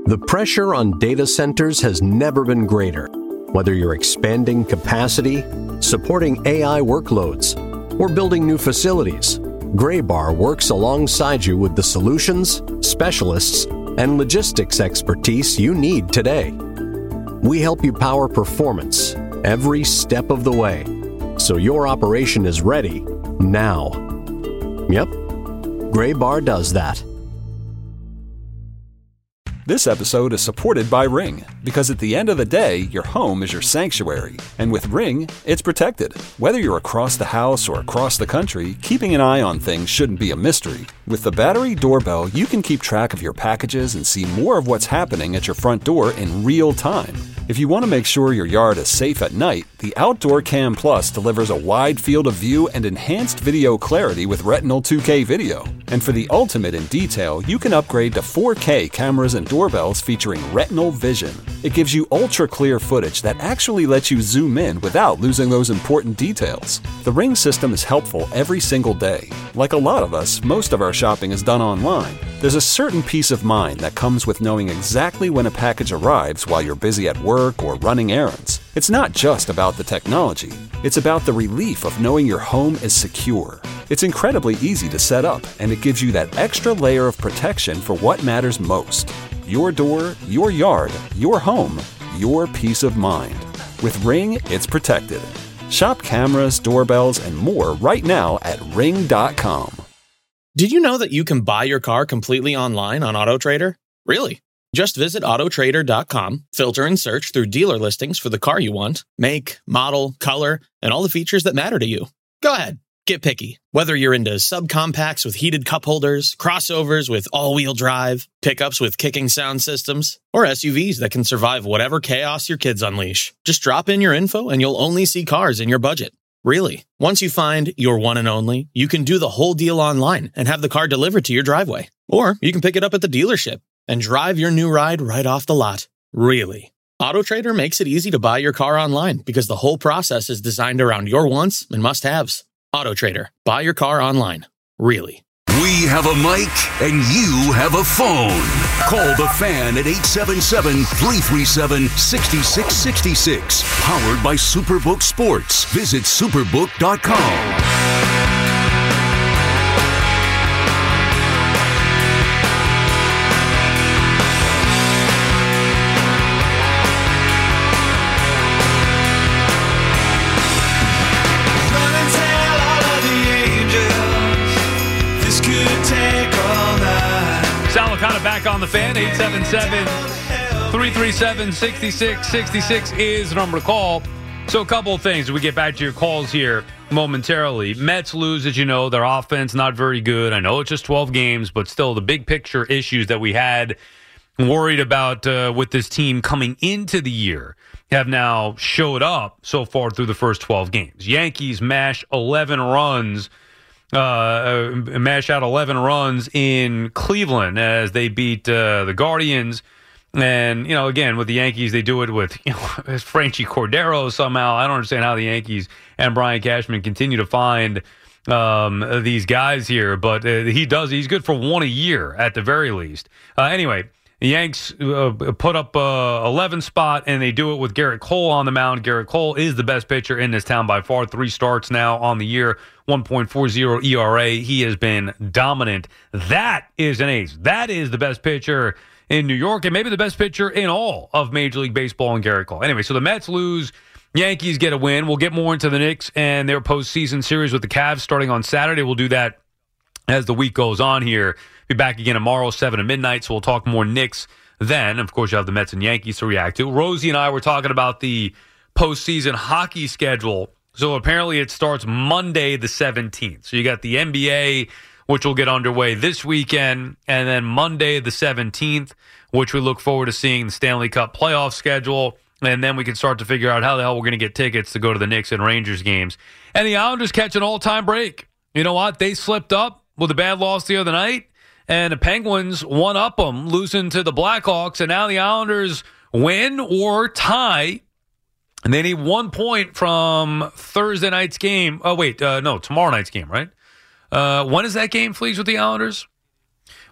The pressure on data centers has never been greater. Whether you're expanding capacity, supporting AI workloads, or building new facilities, Graybar works alongside you with the solutions, specialists, and logistics expertise you need today. We help you power performance every step of the way, so your operation is ready now. Yep, Graybar does that. This episode is supported by Ring, because at the end of the day, your home is your sanctuary. And with Ring, it's protected. Whether you're across the house or across the country, keeping an eye on things shouldn't be a mystery. With the Battery Doorbell, you can keep track of your packages and see more of what's happening at your front door in real time. If you want to make sure your yard is safe at night, the Outdoor Cam Plus delivers a wide field of view and enhanced video clarity with Retinal 2K video. And for the ultimate in detail, you can upgrade to 4K cameras and doorbells featuring Retinal Vision. It gives you ultra-clear footage that actually lets you zoom in without losing those important details. The Ring system is helpful every single day. Like a lot of us, most of our shopping is done online. There's a certain peace of mind that comes with knowing exactly when a package arrives while you're busy at work or running errands. It's not just about the technology. It's about the relief of knowing your home is secure. It's incredibly easy to set up, and it gives you that extra layer of protection for what matters most. Your door, your yard, your home, your peace of mind. With Ring, it's protected. Shop cameras, doorbells, and more right now at Ring.com. Did you know that you can buy your car completely online on AutoTrader? Really? Just visit Autotrader.com, filter and search through dealer listings for the car you want, make, model, color, and all the features that matter to you. Go ahead, get picky. Whether you're into subcompacts with heated cup holders, crossovers with all-wheel drive, pickups with kicking sound systems, or SUVs that can survive whatever chaos your kids unleash. Just drop in your info and you'll only see cars in your budget. Really. Once you find your one and only, you can do the whole deal online and have the car delivered to your driveway. Or you can pick it up at the dealership and drive your new ride right off the lot. Really. AutoTrader makes it easy to buy your car online because the whole process is designed around your wants and must-haves. AutoTrader. Buy your car online. Really. We have a mic and you have a phone. Call the Fan at 877-337-6666. Powered by Superbook Sports. Visit superbook.com. Kind of back on the Fan. 877-337-6666 is the number to call. So a couple of things. We get back to your calls here momentarily. Mets lose, as you know. Their offense not very good. I know it's just 12 games, but still the big picture issues that we had worried about with this team coming into the year have now showed up so far through the first 12 games. Yankees mash 11 runs. Mash out 11 runs in Cleveland as they beat the Guardians. And, again, with the Yankees, they do it with Franchi Cordero somehow. I don't understand how the Yankees and Brian Cashman continue to find these guys here. But he does. He's good for one a year at the very least. Anyway, the Yanks put up 11 spot, and they do it with Garrett Cole on the mound. Garrett Cole is the best pitcher in this town by far. 3 starts now on the year, 1.40 ERA. He has been dominant. That is an ace. That is the best pitcher in New York, and maybe the best pitcher in all of Major League Baseball in Garrett Cole. Anyway, so the Mets lose. Yankees get a win. We'll get more into the Knicks and their postseason series with the Cavs starting on Saturday. We'll do that as the week goes on here. Be back again tomorrow, 7 to midnight, so we'll talk more Knicks then. Of course, you have the Mets and Yankees to react to. Rosie and I were talking about the postseason hockey schedule. So apparently it starts Monday the 17th. So you got the NBA, which will get underway this weekend, and then Monday the 17th, which we look forward to seeing the Stanley Cup playoff schedule. And then we can start to figure out how the hell we're going to get tickets to go to the Knicks and Rangers games. And the Islanders catch an all-time break. You know what? They slipped up with a bad loss the other night. And the Penguins one-up them, losing to the Blackhawks. And now the Islanders win or tie. And they need 1 point from Thursday night's game. Oh, wait. No, tomorrow night's game, right? When is that game, Fleas, with the Islanders?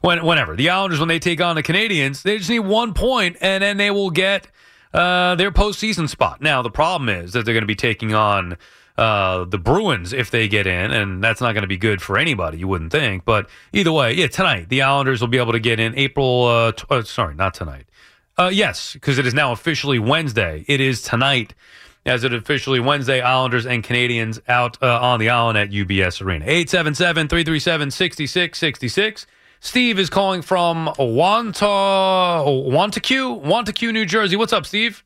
whenever. The Islanders, when they take on the Canadians, they just need 1 point, and then they will get their postseason spot. Now, the problem is that they're going to be taking on the Bruins if they get in, and that's not going to be good for anybody, you wouldn't think. But either way, yeah, tonight, the Islanders will be able to get in sorry, not tonight. Yes, because it is now officially Wednesday. It is tonight, as it officially Wednesday, Islanders and Canadians out on the island at UBS Arena. 877-337-6666. Steve is calling from Wantaque, New Jersey. What's up, Steve?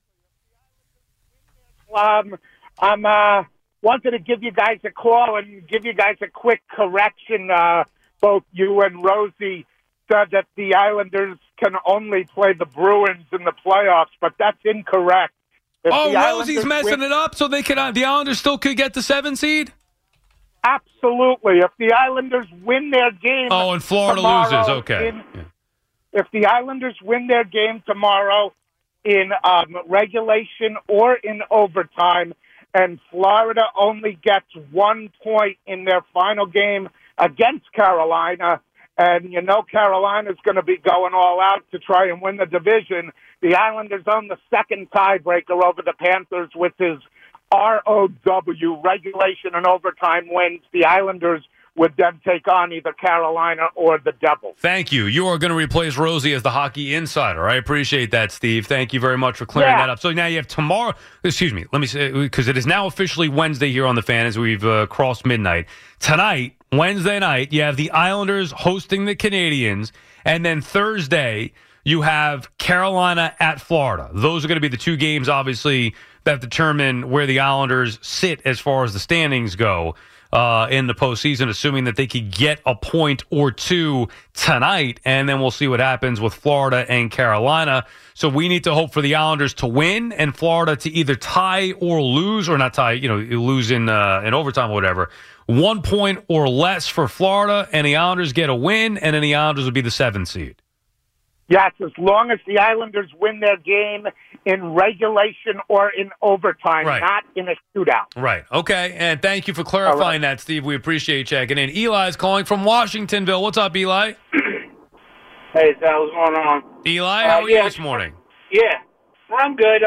I'm wanted to give you guys a call and give you guys a quick correction. Both you and Rosie said that the Islanders can only play the Bruins in the playoffs, but that's incorrect. Rosie's messing it up so they can. The Islanders still could get the 7 seed? Absolutely. If the Islanders win their game... Oh, and Florida tomorrow, loses. Okay. If the Islanders win their game tomorrow in regulation or in overtime, and Florida only gets 1 point in their final game against Carolina, and you know Carolina's going to be going all out to try and win the division, the Islanders own the second tiebreaker over the Panthers, which is ROW, regulation and overtime wins. The Islanders would then take on either Carolina or the Devils. Thank you. You are going to replace Rosie as the hockey insider. I appreciate that, Steve. Thank you very much for clearing that up. So now you have tomorrow, let me say, because it is now officially Wednesday here on the Fan as we've crossed midnight. Tonight, Wednesday night, you have the Islanders hosting the Canadians, and then Thursday, you have Carolina at Florida. Those are going to be the 2 games, obviously, that determine where the Islanders sit as far as the standings go in the postseason, assuming that they could get a point or 2 tonight, and then we'll see what happens with Florida and Carolina. So we need to hope for the Islanders to win and Florida to either tie or lose, or not tie, lose in overtime or whatever. 1 point or less for Florida, and the Islanders get a win, and then the Islanders would be the 7th seed. Yes, as long as the Islanders win their game in regulation or in overtime, not in a shootout. Right. Okay, and thank you for clarifying that, Steve. We appreciate you checking in. Eli's calling from Washingtonville. What's up, Eli? Hey, Sal, what's going on? Eli, how are you this morning? Yeah, I'm good.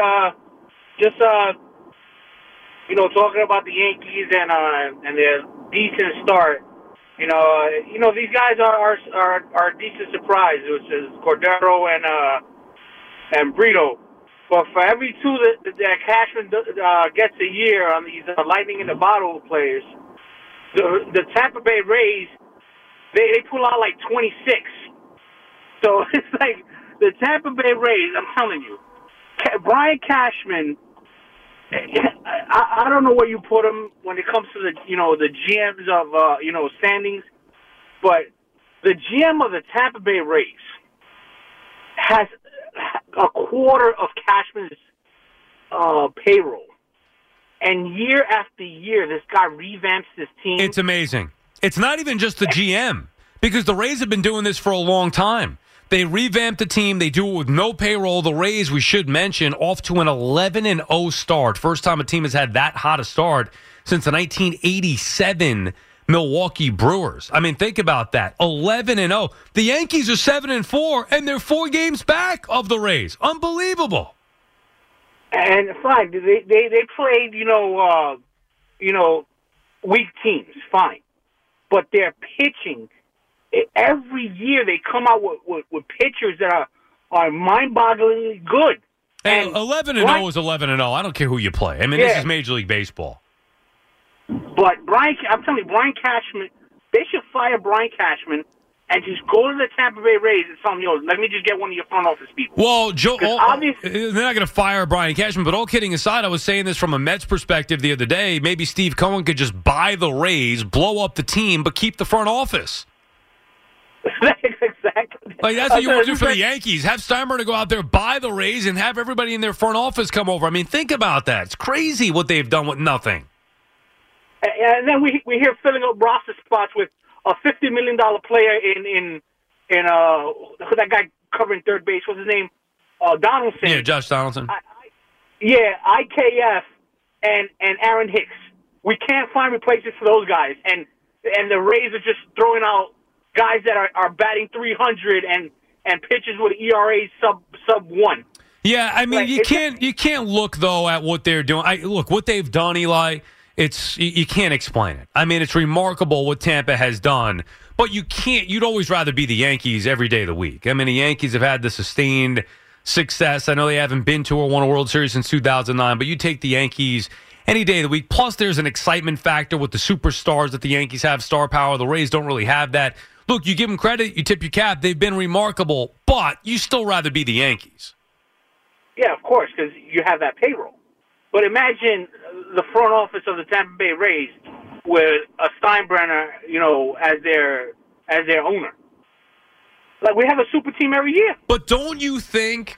Talking about the Yankees and their decent start. These guys are a decent surprise, which is Cordero and Brito. But for every 2 that Cashman gets a year on these lightning in the bottle players, the Tampa Bay Rays, they pull out like 26. So it's like the Tampa Bay Rays. I'm telling you, Brian Cashman. I don't know where you put him when it comes to the GMs of standings, but the GM of the Tampa Bay Rays has a quarter of Cashman's payroll, and year after year, this guy revamps this team. It's amazing. It's not even just the GM, because the Rays have been doing this for a long time. They revamped the team. They do it with no payroll. The Rays, we should mention, off to an 11-0 start. First time a team has had that hot a start since the 1987 Milwaukee Brewers. I mean, think about that. 11-0. The Yankees are 7-4, and they're 4 games back of the Rays. Unbelievable. And fine, they played, weak teams, fine. But their pitching, every year they come out with pitchers that are mind-bogglingly good. And 11-0 is 11-0. I don't care who you play. I mean, This is Major League Baseball. But I'm telling you, Brian Cashman, they should fire Brian Cashman and just go to the Tampa Bay Rays and tell them, let me just get one of your front office people. Well, Joe, they're not going to fire Brian Cashman, but all kidding aside, I was saying this from a Mets perspective the other day. Maybe Steve Cohen could just buy the Rays, blow up the team, but keep the front office. Exactly. Like, that's what you want to do for the Yankees. Have Steinbrenner go out there, buy the Rays, and have everybody in their front office come over. I mean, think about that. It's crazy what they've done with nothing. And then we hear filling up roster spots with a $50 million player in that guy covering third base. What's his name? Donaldson. Yeah, Josh Donaldson. IKF and Aaron Hicks. We can't find replacements for those guys, and the Rays are just throwing out guys that are batting 300 and pitchers with ERA sub 1. Yeah, I mean, like, you can't look though at what they're doing. Look what they've done, Eli. You can't explain it. I mean, it's remarkable what Tampa has done, but you'd always rather be the Yankees every day of the week. I mean, the Yankees have had the sustained success. I know they haven't been to or won a World Series since 2009, but you take the Yankees any day of the week. Plus, there's an excitement factor with the superstars that the Yankees have, star power. The Rays don't really have that. Look, you give them credit, you tip your cap. They've been remarkable, but you still rather be the Yankees. Yeah, of course, because you have that payroll. But imagine the front office of the Tampa Bay Rays with a Steinbrenner, as their owner. Like, we have a super team every year. But don't you think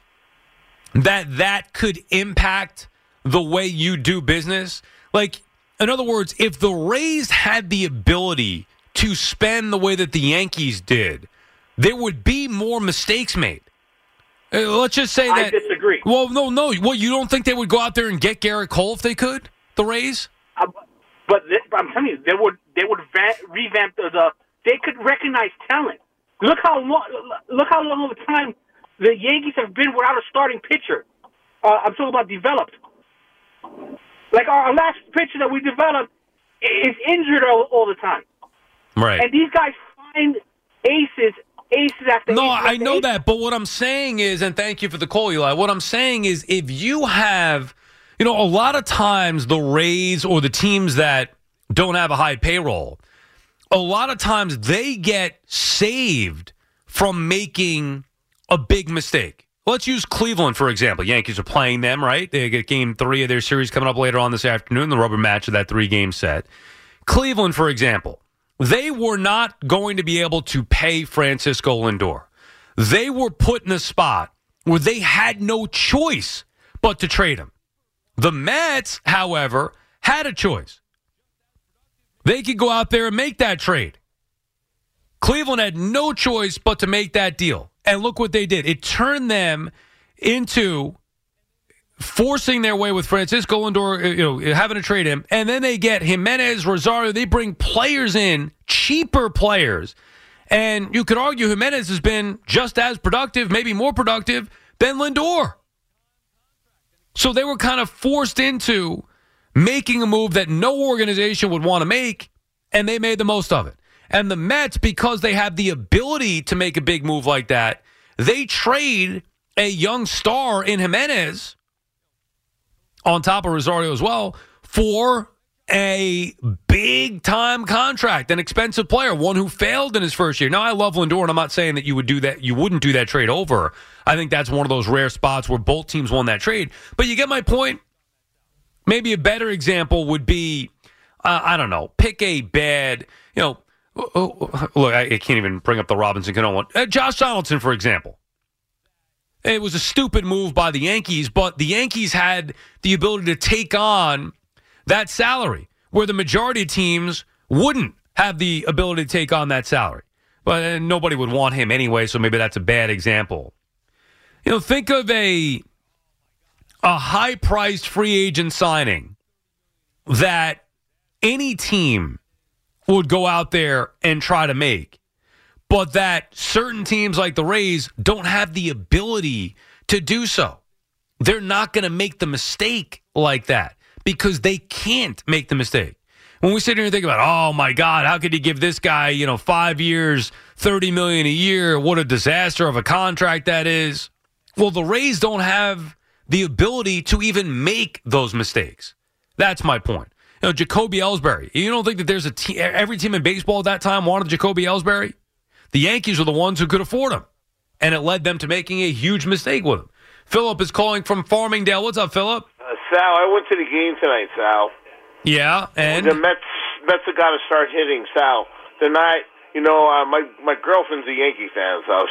that could impact the way you do business? Like, in other words, if the Rays had the ability to spend the way that the Yankees did, there would be more mistakes made. Let's just say that. I disagree. Well, no. What, you don't think they would go out there and get Garrett Cole if they could? The Rays? But I'm telling you, they would revamp they could recognize talent. Look how long of a time the Yankees have been without a starting pitcher. I'm talking about developed. Like our last pitcher that we developed is injured all the time. Right. And these guys find aces after aces. No, after I know aces. that. But what I'm saying is, and thank you for the call, Eli, what I'm saying is if you have, a lot of times the Rays or the teams that don't have a high payroll, a lot of times they get saved from making a big mistake. Let's use Cleveland, for example. Yankees are playing them, right? They get game 3 of their series coming up later on this afternoon, the rubber match of that 3-game set. Cleveland, for example, they were not going to be able to pay Francisco Lindor. They were put in a spot where they had no choice but to trade him. The Mets, however, had a choice. They could go out there and make that trade. Cleveland had no choice but to make that deal. And look what they did. It turned them into forcing their way with Francisco Lindor, having to trade him. And then they get Jimenez, Rosario. They bring players in, cheaper players. And you could argue Jimenez has been just as productive, maybe more productive than Lindor. So they were kind of forced into making a move that no organization would want to make, and they made the most of it. And the Mets, because they have the ability to make a big move like that, they trade a young star in Jimenez, on top of Rosario as well, for a big-time contract, an expensive player, one who failed in his first year. Now, I love Lindor, and I'm not saying that you would do that. You wouldn't do that trade over. I think that's one of those rare spots where both teams won that trade. But you get my point? Maybe a better example would be, I don't know, pick a bad, look, I can't even bring up the Robinson Cano one. Josh Donaldson, for example. It was a stupid move by the Yankees, but the Yankees had the ability to take on that salary, where the majority of teams wouldn't have the ability to take on that salary. But nobody would want him anyway, so maybe that's a bad example. Think of a high-priced free agent signing that any team would go out there and try to make, but that certain teams like the Rays don't have the ability to do so. They're not going to make the mistake like that because they can't make the mistake. When we sit here and think about, oh, my God, how could you give this guy, 5 years, $30 million a year? What a disaster of a contract that is. Well, the Rays don't have the ability to even make those mistakes. That's my point. Jacoby Ellsbury. You don't think that there's every team in baseball at that time wanted Jacoby Ellsbury? The Yankees were the ones who could afford him, and it led them to making a huge mistake with him. Philip is calling from Farmingdale. What's up, Philip? Sal, I went to the game tonight, Sal. Yeah, and? The Mets have got to start hitting, Sal. They're not, my girlfriend's a Yankee fan, so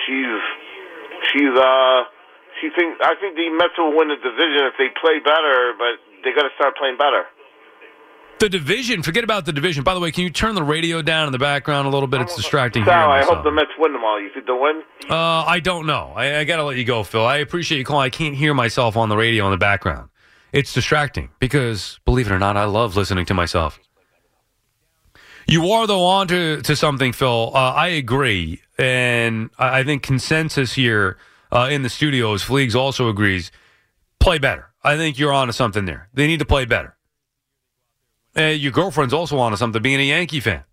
I think the Mets will win the division if they play better, but they got to start playing better. The division, forget about the division. By the way, can you turn the radio down in the background a little bit? It's distracting. Sal, I hope the Mets win them all. You think they'll win? I don't know. I got to let you go, Phil. I appreciate you calling. I can't hear myself on the radio in the background. It's distracting because, believe it or not, I love listening to myself. You are, though, on to something, Phil. I agree. And I think consensus here in the studio, as Fleegs also agrees, play better. I think you're on to something there. They need to play better. Your girlfriend's also on to something, being a Yankee fan.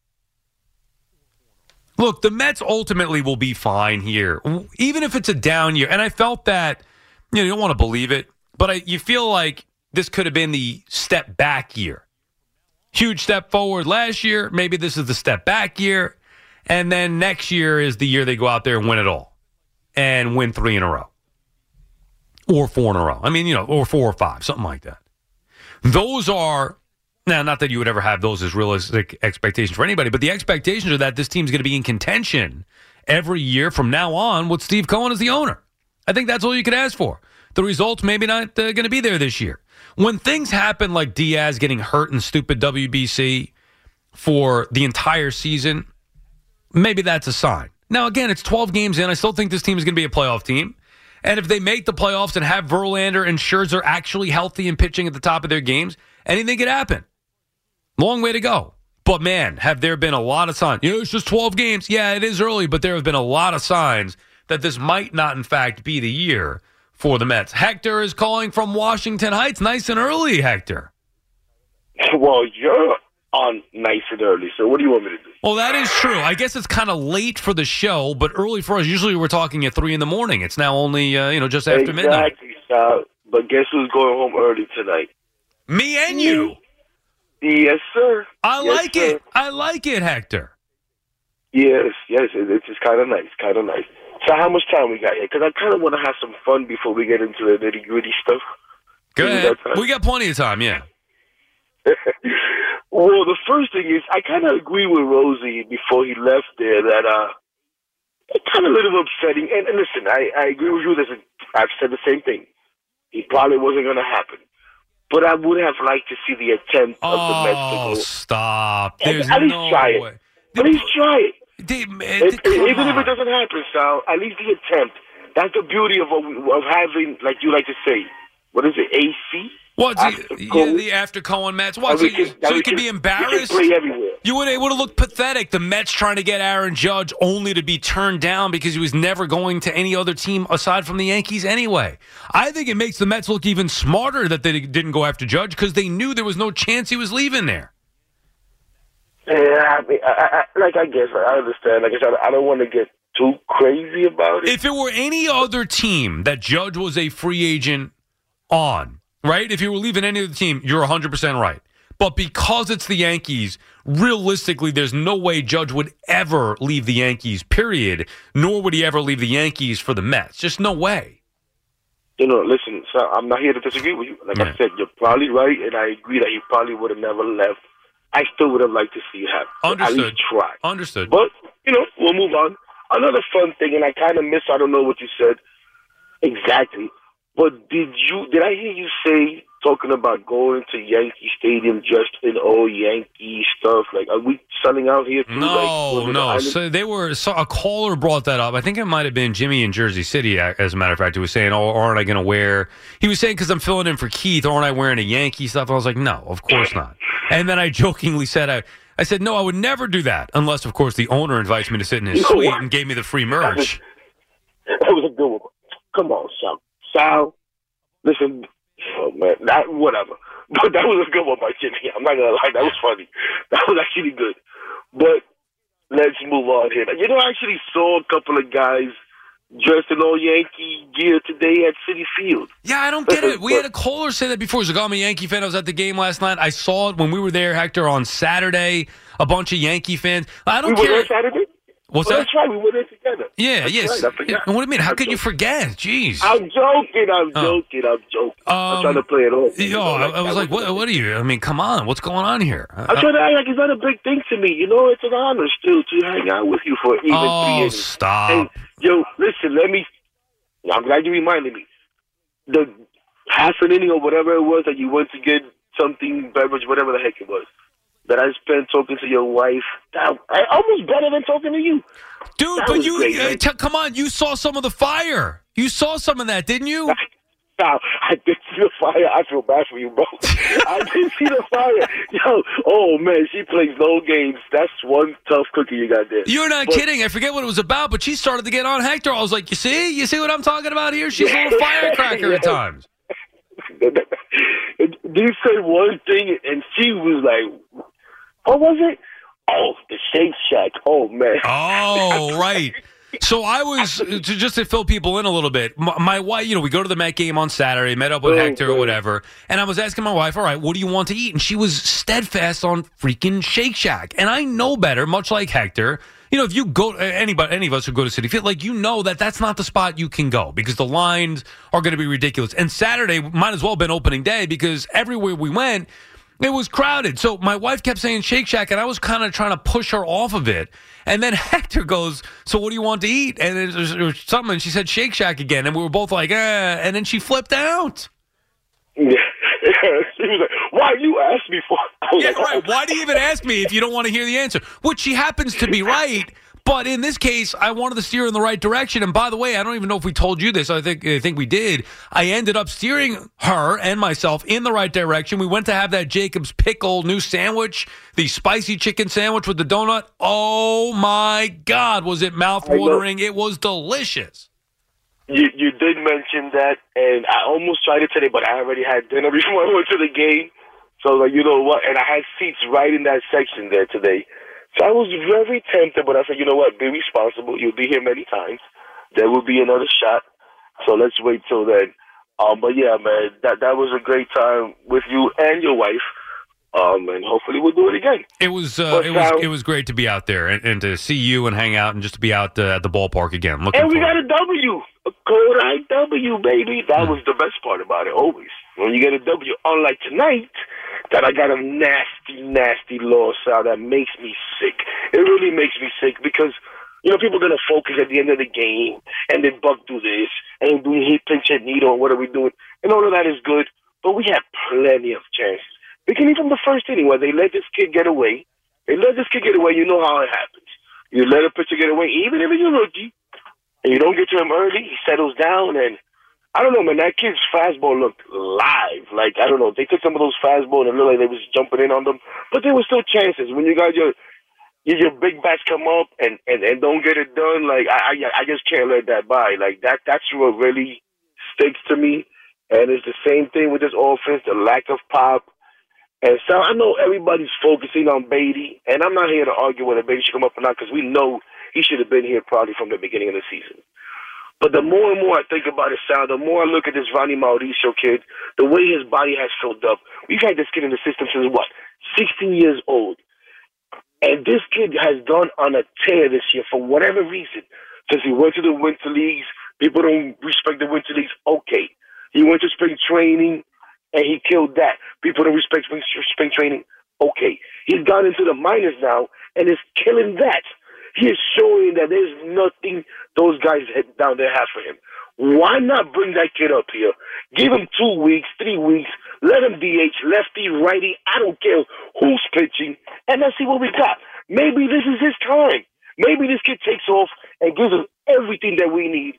Look, the Mets ultimately will be fine here, even if it's a down year. And I felt that, you don't want to believe it, but you feel like this could have been the step back year. Huge step forward last year. Maybe this is the step back year. And then next year is the year they go out there and win it all and win 3 in a row or 4 in a row. I mean, or 4 or 5, something like that. Those are, now, not that you would ever have those as realistic expectations for anybody, but the expectations are that this team's going to be in contention every year from now on with Steve Cohen as the owner. I think that's all you could ask for. The results maybe not going to be there this year. When things happen like Diaz getting hurt in stupid WBC for the entire season, maybe that's a sign. Now, again, it's 12 games in. I still think this team is going to be a playoff team. And if they make the playoffs and have Verlander and Scherzer actually healthy and pitching at the top of their games, anything could happen. Long way to go. But, man, have there been a lot of signs. It's just 12 games. Yeah, it is early, but there have been a lot of signs that this might not, in fact, be the year for the Mets. Hector is calling from Washington Heights. Nice and early, Hector. Well, you're on nice and early, so what do you want me to do? Well, that is true. I guess it's kind of late for the show, but early for us. Usually we're talking at 3 in the morning. It's now only, just after midnight. Exactly, Sal. But guess who's going home early tonight? Me and you. Yes, sir. I like it. I like it, Hector. Yes. It's just kind of nice, So how much time we got here? Because I kind of want to have some fun before we get into the nitty-gritty stuff. Go ahead. We got plenty of time, yeah. Well, the first thing is, I kind of agree with Rosie before he left there that it's kind of a little upsetting. And listen, I agree with you. I've said the same thing. It probably wasn't going to happen. But I would have liked to see the attempt of the Mets to go. Oh, stop. There's at least no try way. it. At least try it. Even if it doesn't happen, Sal, at least the attempt. That's the beauty of having, like you like to say, what is it, AC? What? The after Cohen Mets. What? So you can be embarrassed? We can play everywhere. It would have looked pathetic. The Mets trying to get Aaron Judge only to be turned down because he was never going to any other team aside from the Yankees anyway. I think it makes the Mets look even smarter that they didn't go after Judge because they knew there was no chance he was leaving there. Yeah, I mean, I guess I understand. Like I said, I don't want to get too crazy about it. If it were any other team that Judge was a free agent on, right? If you were leaving any other team, you're 100% right. But because it's the Yankees, realistically, there's no way Judge would ever leave the Yankees, period, nor would he ever leave the Yankees for the Mets. Just no way. Listen, so I'm not here to disagree with you. Like I said, you're probably right, and I agree that he probably would have never left. I still would have liked to see it happen. Understood. At least try. Understood. But, we'll move on. Another fun thing, and I kind of I don't know what you said exactly, but did I hear you say, talking about going to Yankee Stadium just in all Yankee stuff? Like, are we selling out here too? No. So a caller brought that up. I think it might have been Jimmy in Jersey City, as a matter of fact, who was saying, aren't I going to wear... He was saying, because I'm filling in for Keith, aren't I wearing a Yankee stuff? I was like, no, of course not. And then I jokingly said, I said, no, I would never do that, unless, of course, the owner invites me to sit in his suite and gave me the free merch. That was a good one. Come on, Sal. Listen, oh man, whatever. But that was a good one by Jimmy. I'm not gonna lie, that was funny. That was actually good. But let's move on here. I actually saw a couple of guys dressed in all Yankee gear today at Citi Field. Yeah, I don't get it. We had a caller say that before. He's like, I'm a Yankee fan. I was at the game last night. I saw it when we were there, Hector, on Saturday. A bunch of Yankee fans. I don't care. We were there Saturday? What's that? That's right. We were there together. Yeah, yes. Right, what do you mean? How could you forget? Jeez. I'm joking. I'm trying to play it off. I was like, what are you? I mean, come on. What's going on here? I'm trying to act like it's not a big thing to me. It's an honor still to hang out with you for even 3 years. Oh, stop. And, listen, I'm glad you reminded me. The half an inning or whatever it was that you went to get something, beverage, whatever the heck it was, that I spent talking to your wife, almost better than talking to you. Dude, but you, come on, you saw some of the fire. You saw some of that, didn't you? Sal, I did see the fire. I feel bad for you, bro. I did see the fire. Yo, oh, man, she plays no games. That's one tough cookie you got there. You're not kidding. I forget what it was about, but she started to get on Hector. I was like, you see what I'm talking about here? She's a little firecracker at times. You said one thing, and she was like, what was it? Oh, the Shake Shack. Oh, man. Oh, right. So I was, just to fill people in a little bit, my wife, we go to the Met game on Saturday, met up with Hector or whatever, and I was asking my wife, all right, what do you want to eat? And she was steadfast on freaking Shake Shack. And I know better, much like Hector. If you go, any of us who go to Citi Field, that's not the spot you can go because the lines are going to be ridiculous. And Saturday might as well have been opening day because everywhere we went, it was crowded. So my wife kept saying Shake Shack, and I was kind of trying to push her off of it. And then Hector goes, so what do you want to eat? And it was something, and she said Shake Shack again. And we were both like, and then she flipped out. Yeah. She was like, why you ask me for? Yeah, right. Why do you even ask me if you don't want to hear the answer? Which she happens to be right. But in this case, I wanted to steer in the right direction. And by the way, I don't even know if we told you this. I think we did. I ended up steering her and myself in the right direction. We went to have that Jacob's Pickle new sandwich, the spicy chicken sandwich with the donut. Oh, my God, was it mouth-watering. It was delicious. You did mention that, and I almost tried it today, but I already had dinner before I went to the game. So, you know what? And I had seats right in that section there today. So I was very tempted, but I said, you know what? Be responsible. You'll be here many times. There will be another shot. So let's wait till then. But yeah, man, that was a great time with you and your wife. And hopefully we'll do it again. It was great to be out there and to see you and hang out and just to be out at the ballpark again. And we got a W, a Kodak W, baby. That was the best part about it. Always when you get a W, unlike tonight, that I got a nasty, nasty loss out that makes me sick. It really makes me sick because people are gonna focus at the end of the game and then Buck do this and do he pinch at Nito and what are we doing? And all of that is good, but we had plenty of chances. Beginning from the first inning where they let this kid get away. You know how it happens. You let a pitcher get away, even if he's a rookie, and you don't get to him early, he settles down, and I don't know, man, that kid's fastball looked live. Like, I don't know, they took some of those fastballs and it looked like they was jumping in on them, but there were still chances. When you got your big bats come up and don't get it done, like, I just can't let that by. Like, that's what really sticks to me, and it's the same thing with this offense, the lack of pop. And so I know everybody's focusing on Beatty, and I'm not here to argue whether Beatty should come up or not because we know he should have been here probably from the beginning of the season. But the more and more I think about it, Sal, the more I look at this Ronnie Mauricio kid, the way his body has filled up. We've had this kid in the system since, 16 years old. And this kid has gone on a tear this year for whatever reason. Since he went to the Winter Leagues, people don't respect the Winter Leagues. Okay. He went to spring training, and he killed that. People don't respect spring training. Okay. He's gone into the minors now, and is killing that. He is showing that there's nothing those guys down there have for him. Why not bring that kid up here? Give him 2 weeks, 3 weeks. Let him DH, lefty, righty. I don't care who's pitching. And let's see what we got. Maybe this is his time. Maybe this kid takes off and gives us everything that we need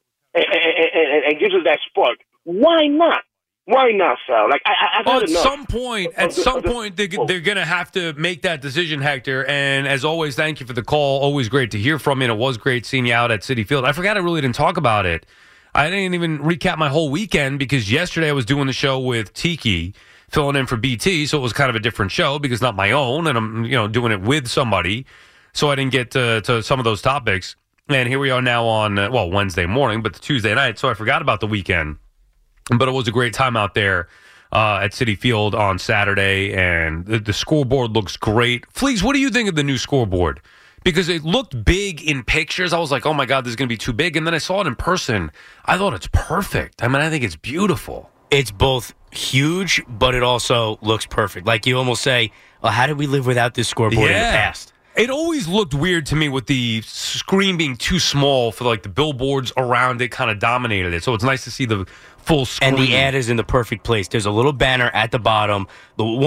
and gives us that spark. Why not? Why not, Sal? Like at some point, they're going to have to make that decision, Hector. And as always, thank you for the call. Always great to hear from you. And it was great seeing you out at Citi Field. I forgot I really didn't talk about it. I didn't even recap my whole weekend because yesterday I was doing the show with Tiki, filling in for BT. So it was kind of a different show because not my own, and I'm doing it with somebody. So I didn't get to some of those topics. And here we are now on Wednesday morning, but Tuesday night. So I forgot about the weekend. But it was a great time out there at Citi Field on Saturday, and the scoreboard looks great. Fleegs, what do you think of the new scoreboard? Because it looked big in pictures. I was like, oh, my God, this is going to be too big. And then I saw it in person. I thought it's perfect. I mean, I think it's beautiful. It's both huge, but it also looks perfect. Like you almost say, how did we live without this scoreboard in the past? It always looked weird to me with the screen being too small for the billboards around it kind of dominated it. So it's nice to see the full screen. And the ad is in the perfect place. There's a little banner at the bottom.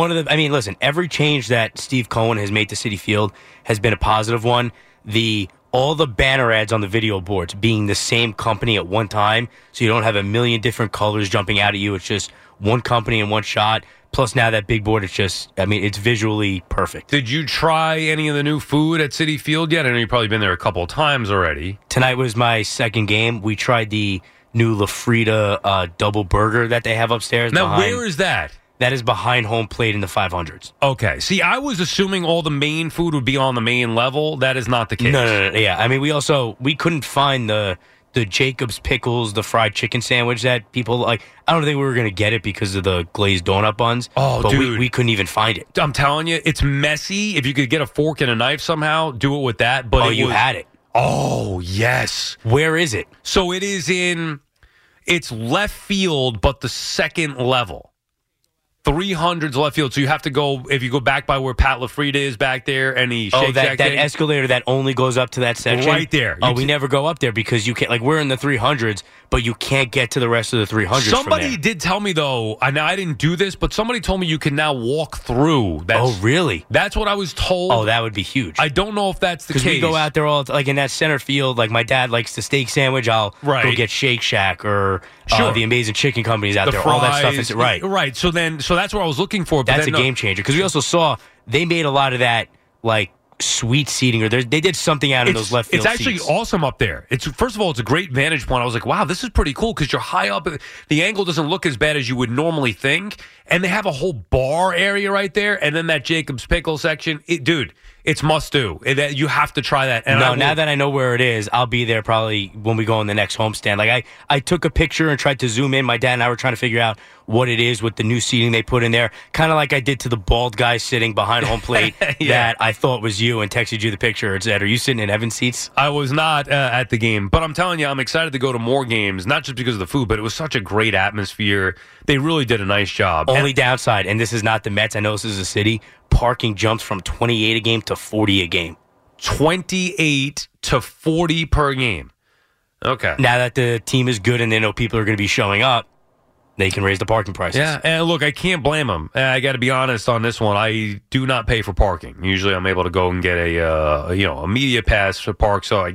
Listen, every change that Steve Cohen has made to Citi Field has been a positive one. The all the banner ads on the video boards being the same company at one time, so you don't have a million different colors jumping out at you. It's just one company in one shot. Plus now that big board, it's visually perfect. Did you try any of the new food at Citi Field yet? I know you've probably been there a couple of times already. Tonight was my second game. We tried the new La Frida double burger that they have upstairs. Now, where is that? That is behind home plate in the 500s. Okay. See, I was assuming all the main food would be on the main level. That is not the case. No. Yeah, I mean, we couldn't find the Jacob's Pickles, the fried chicken sandwich that people like. I don't think we were going to get it because of the glazed donut buns. Oh, but dude. We couldn't even find it. I'm telling you, it's messy. If you could get a fork and a knife somehow, do it with that. But you had it. Oh, yes. Where is it? So it's left field, but the second level. 300's left field, so you have to go, if you go back by where Pat LaFrida is back there, and he shakes that escalator that only goes up to that section? Right there. We never go up there because you can't, like, we're in the 300s, but you can't get to the rest of the 300s Somebody did tell me, though, now I didn't do this, but somebody told me you can now walk through. Oh, really? That's what I was told. Oh, that would be huge. I don't know if that's the case. Because we go out there all, like, in that center field, like, my dad likes the steak sandwich, I'll go get Shake Shack or the Amazing Chicken Company's out there. Fries, all that stuff is right. Right. So that's what I was looking for. But that's a game changer. Because we also saw they made a lot of that, like, sweet seating, or they did something out in those left field seats. It's actually awesome up there. First of all, it's a great vantage point. I was like, wow, this is pretty cool because you're high up. The angle doesn't look as bad as you would normally think. And they have a whole bar area right there. And then that Jacob's Pickle section. Dude, it's must do. You have to try that. And now that I know where it is, I'll be there probably when we go on the next homestand. Like I took a picture and tried to zoom in. My dad and I were trying to figure out what it is with the new seating they put in there. Kind of like I did to the bald guy sitting behind home plate that I thought was you and texted you the picture. It said, are you sitting in Evan's seats? I was not at the game. But I'm telling you, I'm excited to go to more games, not just because of the food, but it was such a great atmosphere. They really did a nice job. Only downside, and this is not the Mets, I know this is a city, parking jumps from 28 a game to 40 a game. 28 to 40 per game. Okay. Now that the team is good and they know people are going to be showing up, they can raise the parking prices. Yeah, and look, I can't blame them. I got to be honest on this one. I do not pay for parking. Usually I'm able to go and get a media pass for park, so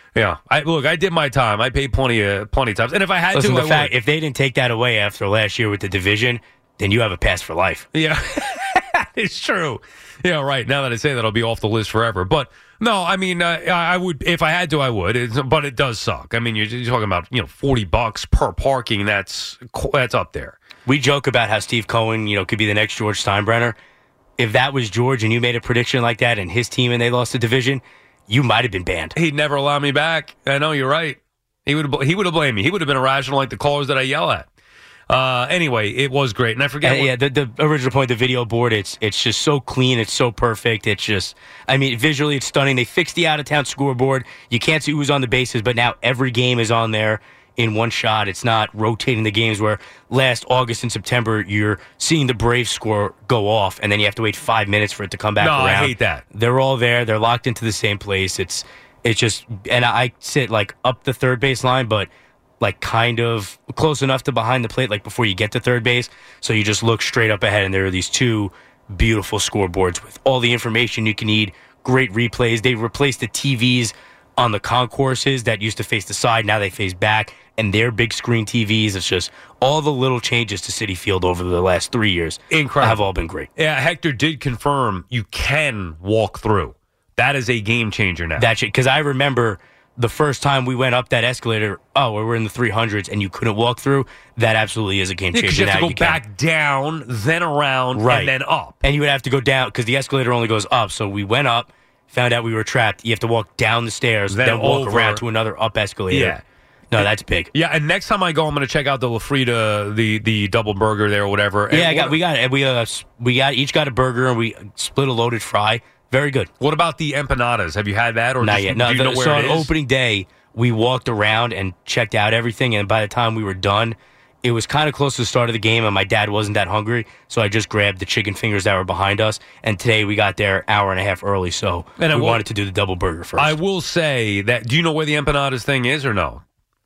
I did my time. I paid plenty of times. And if I had if they didn't take that away after last year with the division, then you have a pass for life. Yeah, it's true. Yeah, right. Now that I say that, I'll be off the list forever. But no, I mean, I would, if I had to, I would. But it does suck. I mean, you're talking about $40 per parking. That's up there. We joke about how Steve Cohen, could be the next George Steinbrenner. If that was George and you made a prediction like that and his team and they lost the division, you might have been banned. He'd never allow me back. I know, you're right. He would have blamed me. He would have been irrational like the callers that I yell at. Anyway, it was great. And I forget. The original point, the video board, it's just so clean. It's so perfect. It's just, visually it's stunning. They fixed the out-of-town scoreboard. You can't see who's on the bases, but now every game is on there in one shot. It's not rotating the games where last August and September you're seeing the Braves score go off and then you have to wait 5 minutes for it to come back around. I hate that. They're all there. They're locked into the same place. It's just, and I sit like up the third base line, but like kind of close enough to behind the plate, like before you get to third base. So you just look straight up ahead and there are these two beautiful scoreboards with all the information you can need. Great replays. They replaced the TVs on the concourses that used to face the side. Now they face back, and they're big screen TVs. It's just all the little changes to Citi Field over the last 3 years. Incredible. Have all been great. Yeah, Hector did confirm you can walk through. That is a game changer now. That's it, because I remember the first time we went up that escalator, we're in the 300s, and you couldn't walk through. That absolutely is a game changer. Because you have to go back down, then around, and then up. And you would have to go down, because the escalator only goes up. So we went up, found out we were trapped. You have to walk down the stairs, then walk around to another up escalator. Yeah. No, that's big. Yeah, and next time I go, I'm going to check out the La Frida, the double burger there or whatever. Yeah, we each got a burger, and we split a loaded fry. Very good. What about the empanadas? Have you had that? Or not yet. No, do you know where so it on is? opening day, we walked around and checked out everything, and by the time we were done, it was kind of close to the start of the game, and my dad wasn't that hungry, so I just grabbed the chicken fingers that were behind us, and today we got there an hour and a half early, so we wanted to do the double burger first. I will say that, do you know where the empanadas thing is or no?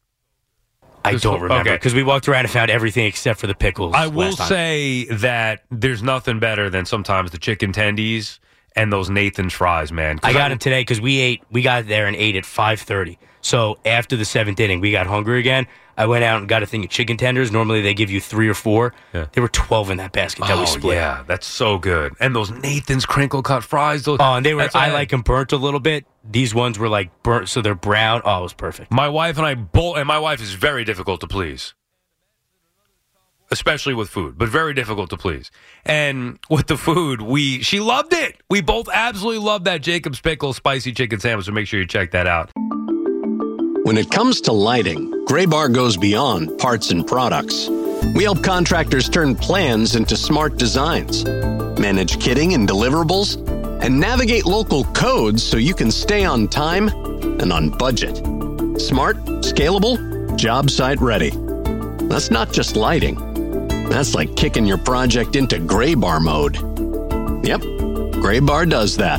I don't remember, because we walked around and found everything except for the pickles. I will say that there's nothing better than sometimes the chicken tendies and those Nathan's fries, man. I got them today because we got there and ate at 5:30. So after the 7th inning, we got hungry again. I went out and got a thing of chicken tenders. Normally they give you 3 or 4. Yeah. There were 12 in that basket that we split. Yeah, that's so good. And those Nathan's crinkle cut fries. And they were. I like them burnt a little bit. These ones were like burnt, so they're brown. Oh, it was perfect. My wife and I both, and my wife is very difficult to please, especially with food, but very difficult to please. And with the food, she loved it. We both absolutely loved that Jacob's Pickle spicy chicken sandwich, so make sure you check that out. When it comes to lighting, Gray Bar goes beyond parts and products. We help contractors turn plans into smart designs, manage kitting and deliverables, and navigate local codes so you can stay on time and on budget. Smart, scalable, job site ready. That's not just lighting. That's like kicking your project into Gray Bar mode. Yep, Gray Bar does that.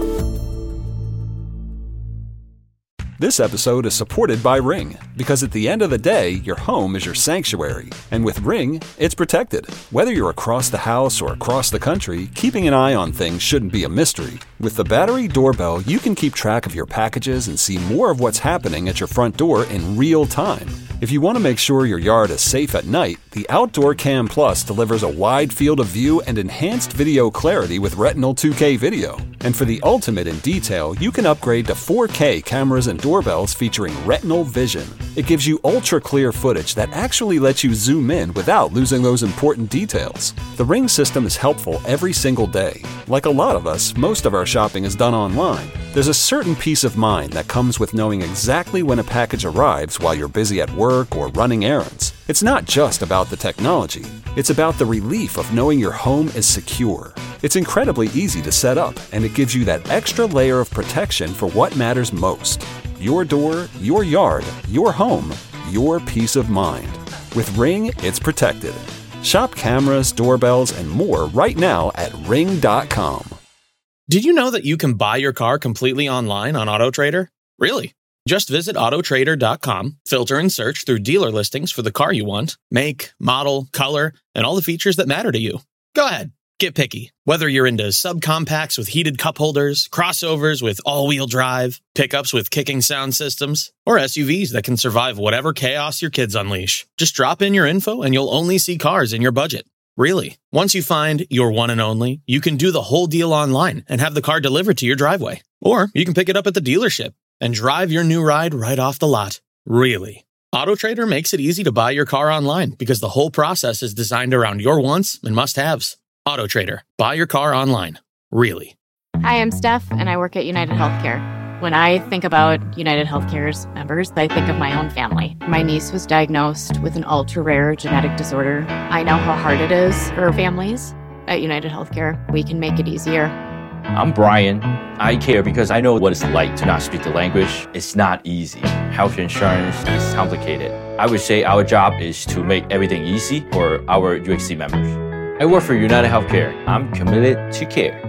This episode is supported by Ring, because at the end of the day, your home is your sanctuary. And with Ring, it's protected. Whether you're across the house or across the country, keeping an eye on things shouldn't be a mystery. With the battery doorbell, you can keep track of your packages and see more of what's happening at your front door in real time. If you want to make sure your yard is safe at night, the Outdoor Cam Plus delivers a wide field of view and enhanced video clarity with Retinal 2K video. And for the ultimate in detail, you can upgrade to 4K cameras and doorbells featuring Retinal Vision. It gives you ultra-clear footage that actually lets you zoom in without losing those important details. The Ring system is helpful every single day. Like a lot of us, most of our shopping is done online. There's a certain peace of mind that comes with knowing exactly when a package arrives while you're busy at work or running errands. It's not just about the technology. It's about the relief of knowing your home is secure. It's incredibly easy to set up, and it gives you that extra layer of protection for what matters most. Your door, your yard, your home, your peace of mind. With Ring, it's protected. Shop cameras, doorbells, and more right now at Ring.com. Did you know that you can buy your car completely online on AutoTrader? Really? Just visit autotrader.com, filter and search through dealer listings for the car you want, make, model, color, and all the features that matter to you. Go ahead, get picky. Whether you're into subcompacts with heated cup holders, crossovers with all-wheel drive, pickups with kicking sound systems, or SUVs that can survive whatever chaos your kids unleash. Just drop in your info and you'll only see cars in your budget. Really. Once you find your one and only, you can do the whole deal online and have the car delivered to your driveway. Or you can pick it up at the dealership and drive your new ride right off the lot. Really. AutoTrader makes it easy to buy your car online because the whole process is designed around your wants and must-haves. AutoTrader. Buy your car online. Really. Hi, I'm Steph, and I work at United Healthcare. When I think about United Healthcare's members, I think of my own family. My niece was diagnosed with an ultra-rare genetic disorder. I know how hard it is for families. At United Healthcare, we can make it easier. I'm Brian. I care because I know what it's like to not speak the language. It's not easy. Health insurance is complicated. I would say our job is to make everything easy for our UHC members. I work for United Healthcare. I'm committed to care.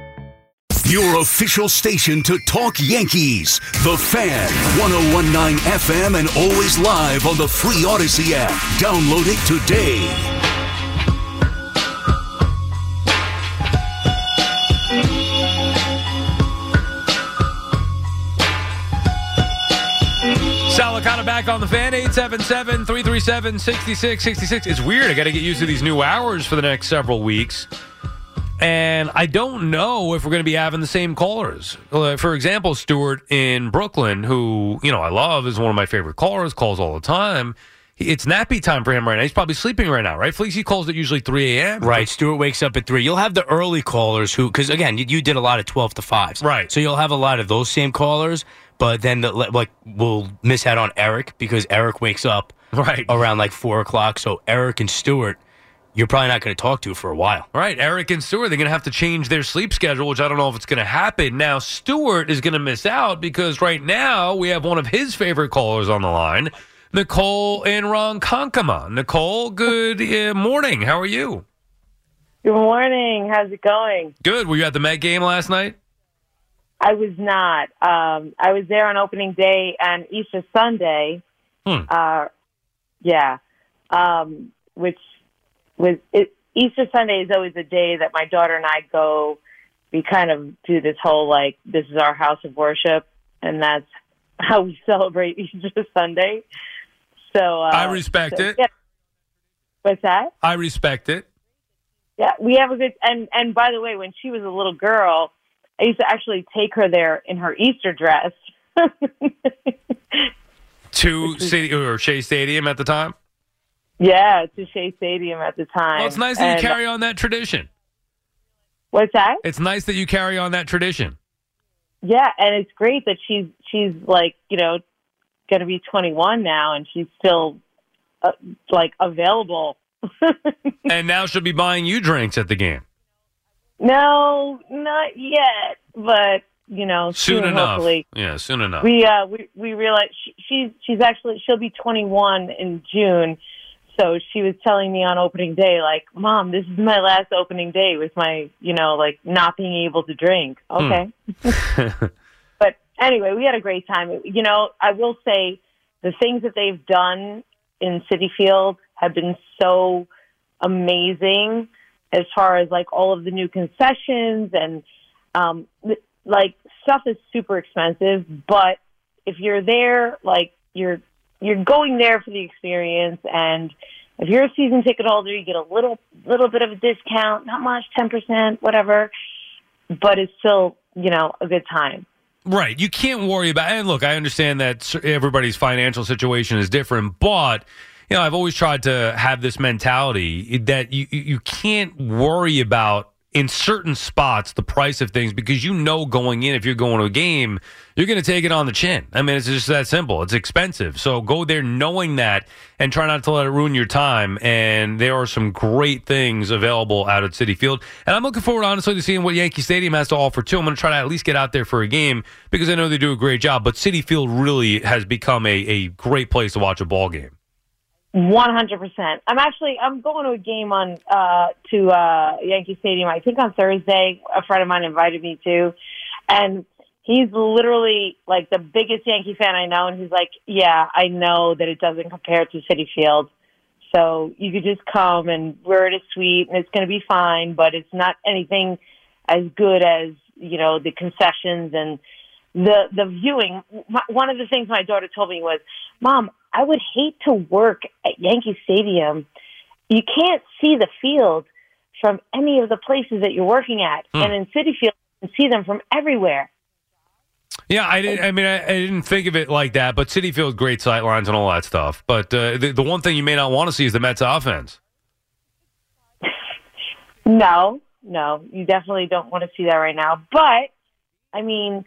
Your official station to talk Yankees. The Fan, 101.9 FM, and always live on the free Odyssey app. Download it today. Salicata back on the Fan, 877-337-6666. It's weird. I got to get used to these new hours for the next several weeks. And I don't know if we're going to be having the same callers. For example, Stuart in Brooklyn, who, I love, is one of my favorite callers, calls all the time. It's nappy time for him right now. He's probably sleeping right now, right? Fleece, he calls at usually 3 a.m. Right. Stuart wakes up at 3. You'll have the early callers who, because again, you did a lot of 12 to 5s. Right. So you'll have a lot of those same callers, but then we'll miss out on Eric because Eric wakes up around 4 o'clock. So Eric and Stuart, you're probably not going to talk to for a while. All right, Eric and Stuart, they're going to have to change their sleep schedule, which I don't know if it's going to happen. Now, Stuart is going to miss out because right now we have one of his favorite callers on the line, Nicole in Ronkonkoma. Nicole, good morning. How are you? Good morning. How's it going? Good. Were you at the Met game last night? I was not. I was there on opening day and Easter Sunday. Which was Easter Sunday is always a day that my daughter and I go we kind of do this whole, like, this is our house of worship, and that's how we celebrate Easter Sunday. So I respect it. Yeah. What's that? I respect it. Yeah, we have a good, and by the way, when she was a little girl, I used to actually take her there in her Easter dress. To City or Shea Stadium at the time? Yeah, to Shea Stadium at the time. Well, it's nice that you carry on that tradition. What's that? It's nice that you carry on that tradition. Yeah, and it's great that she's like, going to be 21 now, and she's still like available. And now she'll be buying you drinks at the game. No, not yet, but soon enough. Hopefully. Yeah, soon enough. We realize she'll be 21 in June. So she was telling me on opening day, like, Mom, this is my last opening day with my, like not being able to drink. Okay. But anyway, we had a great time. I will say the things that they've done in Citi Field have been so amazing as far as like all of the new concessions and like stuff is super expensive, but if you're there, like you're going there for the experience, and if you're a season ticket holder, you get a little bit of a discount, not much, 10%, whatever, but it's still, a good time. Right. You can't worry about, and look, I understand that everybody's financial situation is different, but I've always tried to have this mentality that you can't worry about in certain spots the price of things, because going in, if you're going to a game, you're going to take it on the chin. I mean, it's just that simple. It's expensive. So go there knowing that and try not to let it ruin your time. And there are some great things available out at Citi Field. And I'm looking forward, honestly, to seeing what Yankee Stadium has to offer, too. I'm going to try to at least get out there for a game because I know they do a great job. But Citi Field really has become a great place to watch a ball game. 100%. I'm going to a game to Yankee Stadium, I think on Thursday. A friend of mine invited me to, and he's literally like the biggest Yankee fan I know, and he's like, yeah, I know that it doesn't compare to Citi Field, so you could just come and we're in a suite and it's going to be fine, but it's not anything as good as, the concessions and the viewing. One of the things my daughter told me was, Mom, I would hate to work at Yankee Stadium. You can't see the field from any of the places that you're working at. And in Citi Field, you can see them from everywhere. Yeah, I didn't think of it like that, but Citi Field, great sight lines and all that stuff. But the one thing you may not want to see is the Mets offense. No, you definitely don't want to see that right now. But, I mean,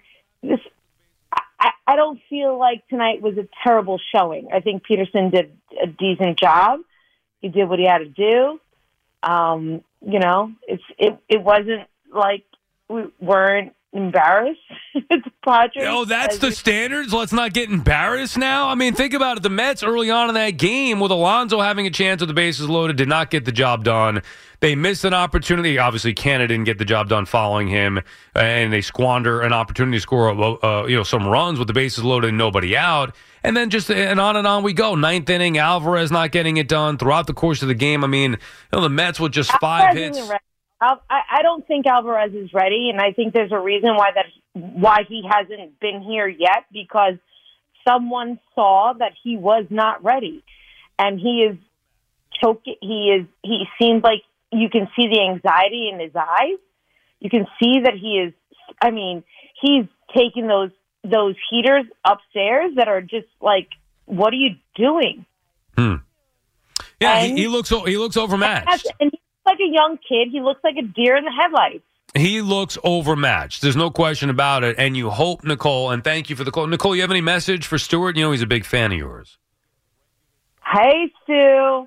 I don't feel like tonight was a terrible showing. I think Peterson did a decent job. He did what he had to do. It wasn't like we weren't embarrassed. The Padres. Oh, that's the standards? Let's not get embarrassed now? I mean, think about it. The Mets early on in that game with Alonso having a chance with the bases loaded did not get the job done. They missed an opportunity. Obviously, Canada didn't get the job done following him, and they squander an opportunity to score some runs with the bases loaded and nobody out. And then and on we go. Ninth inning, Alvarez not getting it done throughout the course of the game. I mean, the Mets with just five hits. I don't think Alvarez is ready, and I think there's a reason why he hasn't been here yet, because someone saw that he was not ready, and he is choking. He seems like you can see the anxiety in his eyes. You can see that he is. I mean, he's taking those heaters upstairs that are just like, what are you doing? Yeah, he looks overmatched. And he's like a young kid. He looks like a deer in the headlights. He looks overmatched. There's no question about it. And you hope, Nicole, and thank you for the call. Nicole, you have any message for Stuart? He's a big fan of yours. Hey, Stu.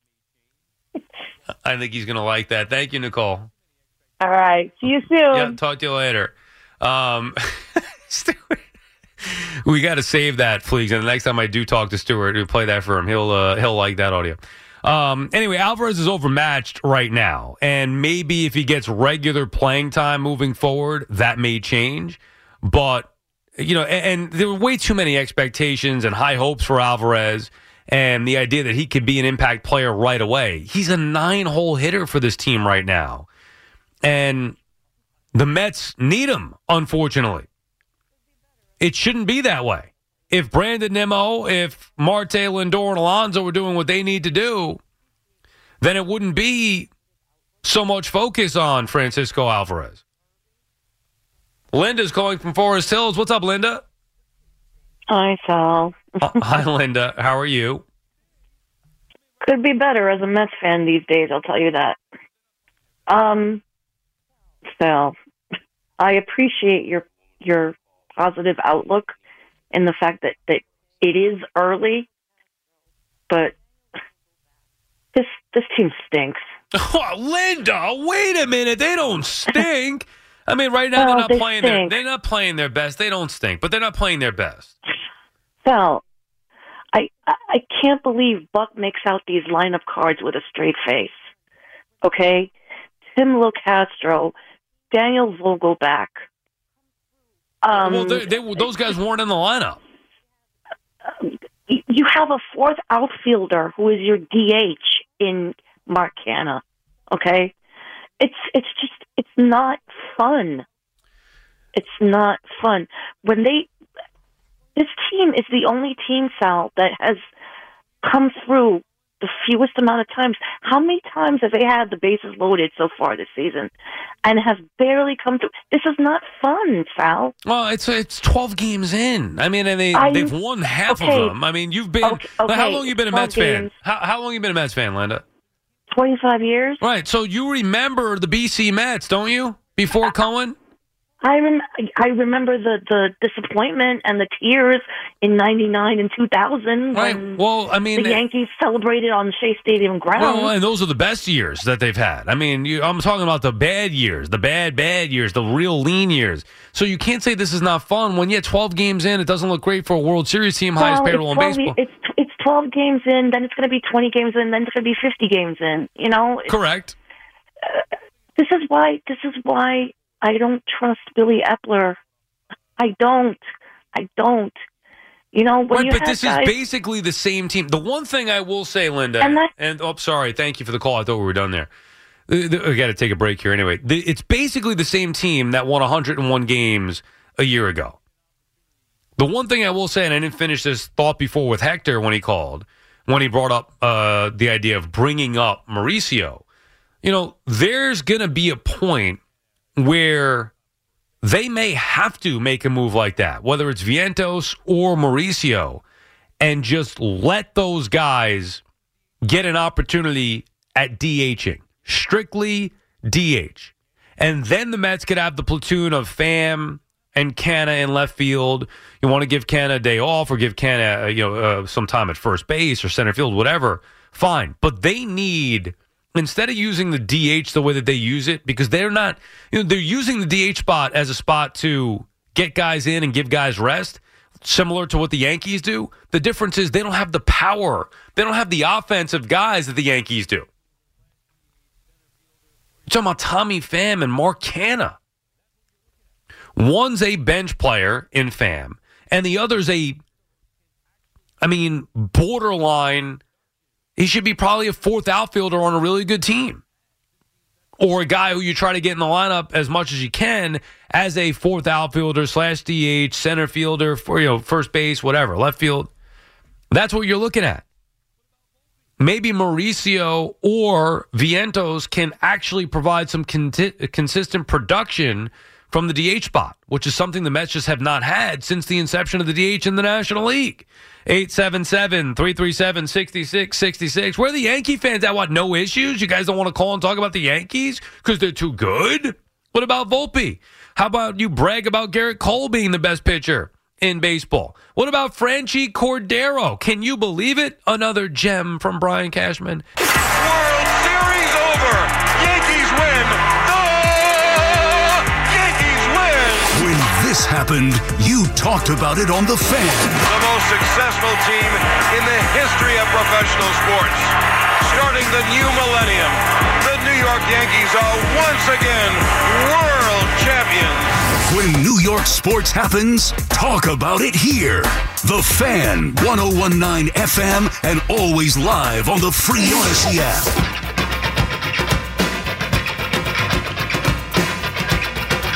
I think he's going to like that. Thank you, Nicole. All right. See you soon. Yeah, talk to you later. Stuart, we got to save that, Fleegs. And the next time I do talk to Stuart, we'll play that for him. He'll like that audio. Anyway, Alvarez is overmatched right now, and maybe if he gets regular playing time moving forward, that may change. But, and there were way too many expectations and high hopes for Alvarez, and the idea that he could be an impact player right away. He's a 9-hole hitter for this team right now. And The Mets need him, unfortunately. It shouldn't be that way. If Brandon Nimmo, if Marte, Lindor, and Alonso were doing what they need to do, then it wouldn't be so much focus on Francisco Alvarez. Linda's calling from Forest Hills. What's up, Linda? Hi, Sal. Hi, Linda. How are you? Could be better as a Mets fan these days, I'll tell you that. Sal, I appreciate your positive outlook and the fact that it is early, but this team stinks. Oh, Linda, wait a minute. They don't stink. I mean, right now they're not playing their best. They don't stink, but they're not playing their best. Sal, I can't believe Buck makes out these lineup cards with a straight face. Okay? Tim LoCastro, Daniel Vogelback. Well, those guys weren't in the lineup. You have a fourth outfielder who is your DH in Mark Canha. Okay? It's not fun. It's not fun. This team is the only team, Sal, that has come through the fewest amount of times. How many times have they had the bases loaded so far this season and have barely come through? This is not fun, Sal. Well, it's 12 games in. I mean, and they've won half of them. I mean, you've been... Okay, how long have you been a Mets fan? How long have you been a Mets fan, Linda? 25 years. Right, so you remember the BC Mets, don't you? Before Cohen? I remember the disappointment and the tears in '99 and 2000 when the Yankees celebrated on Shea Stadium grounds. Well, and those are the best years that they've had. I mean, I'm talking about the bad years, the bad years, the real lean years. So you can't say this is not fun when 12 games in, it doesn't look great for a World Series team, highest payroll in baseball. It's 12 games in, then it's going to be 20 games in, then it's going to be 50 games in. You know, correct. This is why I don't trust Billy Epler. I don't. You know, but this is basically the same team. The one thing I will say, Linda, sorry, thank you for the call. I thought we were done there. I got to take a break here anyway. It's basically the same team that won 101 games a year ago. The one thing I will say, and I didn't finish this thought before with Hector when he called, when he brought up the idea of bringing up Mauricio. You know, there's going to be a point where they may have to make a move like that, whether it's Vientos or Mauricio, and just let those guys get an opportunity at DHing. Strictly DH. And then the Mets could have the platoon of Pham and Canha in left field. You want to give Canha a day off or give Canha some time at first base or center field, whatever, fine. But they need... Instead of using the DH the way that they use it, because they're not, they're using the DH spot as a spot to get guys in and give guys rest, similar to what the Yankees do. The difference is they don't have the power. They don't have the offensive guys that the Yankees do. You're talking about Tommy Pham and Mark Canha. One's a bench player in Pham, and the other's borderline. He should be probably a fourth outfielder on a really good team. Or a guy who you try to get in the lineup as much as you can as a fourth outfielder / DH, center fielder, for first base, whatever, left field. That's what you're looking at. Maybe Mauricio or Vientos can actually provide some consistent production from the DH spot, which is something the Mets just have not had since the inception of the DH in the National League. 877-337-6666. Where are the Yankee fans at? What, no issues? You guys don't want to call and talk about the Yankees because they're too good? What about Volpe? How about you brag about Garrett Cole being the best pitcher in baseball? What about Franchi Cordero? Can you believe it? Another gem from Brian Cashman. World Series over. Yankees win. When this happened, you talked about it on The Fan. The most successful team in the history of professional sports. Starting the new millennium, the New York Yankees are once again world champions. When New York sports happens, talk about it here. The Fan, 101.9 FM, and always live on the free Odyssey app.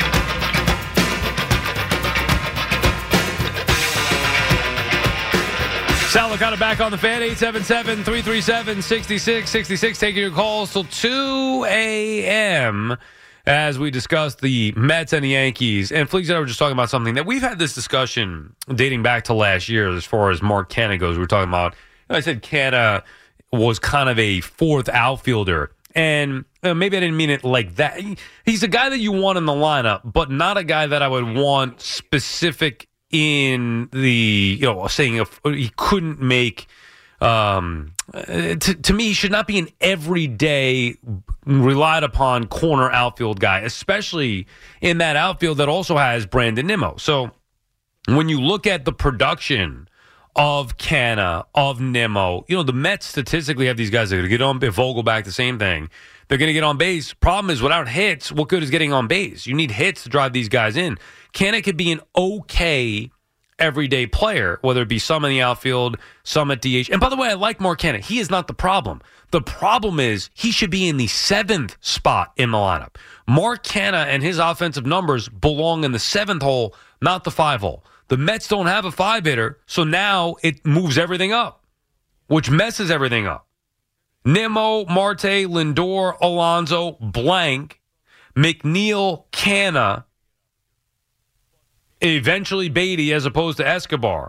Sal Licata back on the fan, 877-337-6666. Taking your calls till 2 a.m. as we discuss the Mets and the Yankees. And Fleeks and I were just talking about something that we've had this discussion dating back to last year as far as Mark Canha goes. We were talking about, I said Canha was kind of a fourth outfielder. And maybe I didn't mean it like that. He's a guy that you want in the lineup, but not a guy that I would want specific in the, saying if he couldn't make, to me, he should not be an everyday relied upon corner outfield guy, especially in that outfield that also has Brandon Nimmo. So when you look at the production of Canha, of Nimmo, the Mets statistically have these guys that are going to get on, Vogelback, the same thing. They're going to get on base. Problem is, without hits, what good is getting on base? You need hits to drive these guys in. Canha could be an okay everyday player, whether it be some in the outfield, some at DH. And by the way, I like Mark Canha. He is not the problem. The problem is he should be in the 7th spot in the lineup. Mark Canha and his offensive numbers belong in the 7th hole, not the 5 hole. The Mets don't have a 5-hitter, so now it moves everything up, which messes everything up. Nimmo, Marte, Lindor, Alonso, blank, McNeil, Canha, eventually Beatty as opposed to Escobar.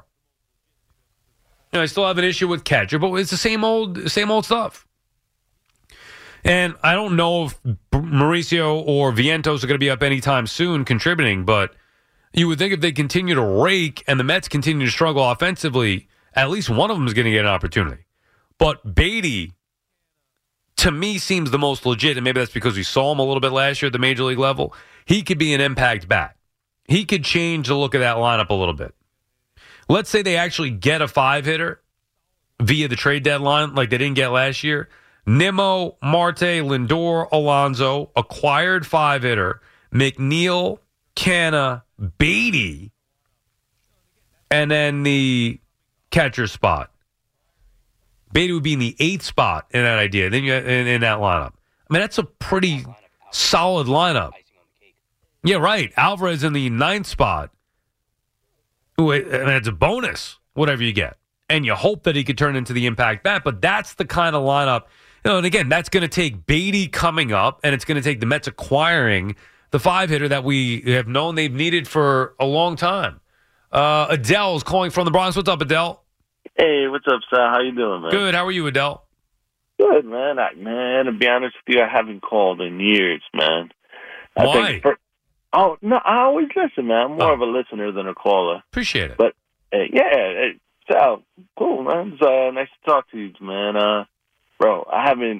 I still have an issue with catcher, but it's the same old stuff. And I don't know if Mauricio or Vientos are going to be up anytime soon contributing, but you would think if they continue to rake and the Mets continue to struggle offensively, at least one of them is going to get an opportunity. But Beatty, to me, seems the most legit, and maybe that's because we saw him a little bit last year at the major league level. He could be an impact bat. He could change the look of that lineup a little bit. Let's say they actually get a 5-hitter via the trade deadline like they didn't get last year. Nimmo, Marte, Lindor, Alonso, acquired 5-hitter, McNeil, Canha, Beatty, and then the catcher spot. Beatty would be in the 8th spot in that idea. Then you in that lineup. I mean, that's a pretty solid lineup. Yeah, right. Alvarez in the 9th spot. And it's a bonus, whatever you get. And you hope that he could turn into the impact bat, but that's the kind of lineup. And again, that's going to take Beatty coming up, and it's going to take the Mets acquiring the 5-hitter that we have known they've needed for a long time. Adele's calling from the Bronx. What's up, Adele? Hey, what's up, Sal? How you doing, man? Good. How are you, Adele? Good, man. To be honest with you, I haven't called in years, man. Why? No, I always listen, man. I'm more of a listener than a caller. Appreciate it. But, Sal, cool, man. It's nice to talk to you, man. Bro, I haven't...